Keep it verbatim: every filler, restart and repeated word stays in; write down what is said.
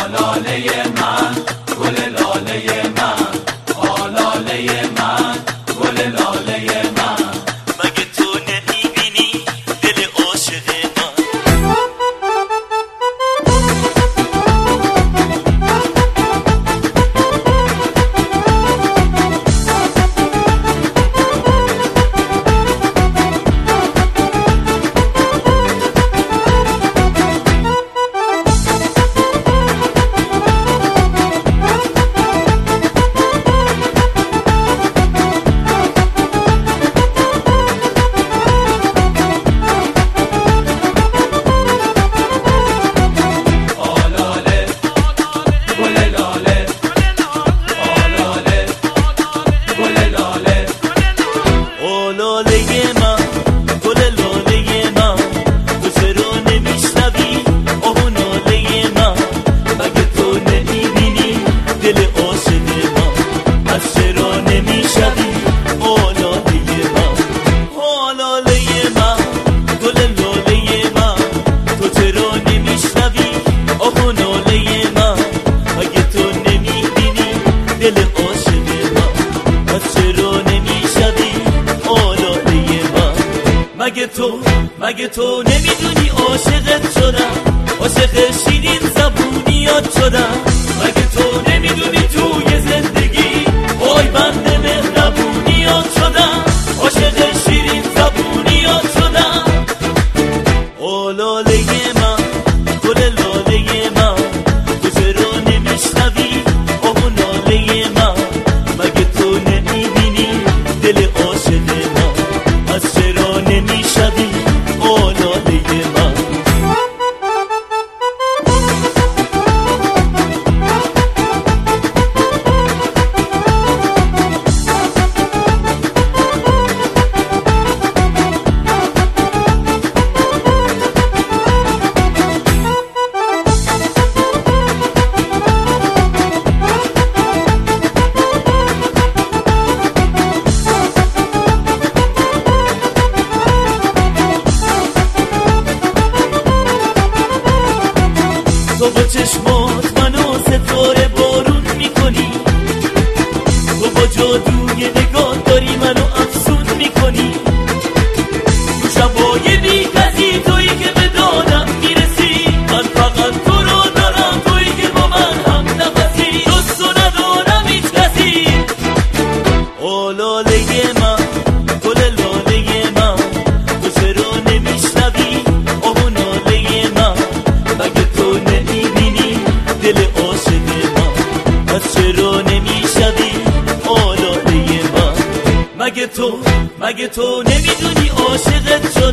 آلاله من گل لاله من آلاله من گل لاله من مگه تو نمیبینی دل عاشق من مگه تو مگه تو نمیدونی عاشقت شدم عاشق شیرین زبونیات شدم مگه تو نمیدونی توی زندگی وای بنده مهربونیات شدم عاشق شیرین زبونیات شدم او لاله من گل لاله من تو چرا نمیشنوی او لاله من مگه تو نمیبینی دل عاشق من از چرا نمیشوی آلاله من تو با چشمات منو ستاره بارون میکنی تو با جادوی نگاه داری منو افسون میکنی تو شبای بی‌کسی تویی که به دادم میرسی من فقط تو رو دارم تویی که با من هم نفسی دوست رو ندارم هیچ کسی او لاله من گل لاله من تو چرا نمیشنوی او ناله من مگه تو نمیبینی دل عاشق من از چرا نمیشوی آلاله من مگه تو مگه تو نمیدونی عاشقت شدم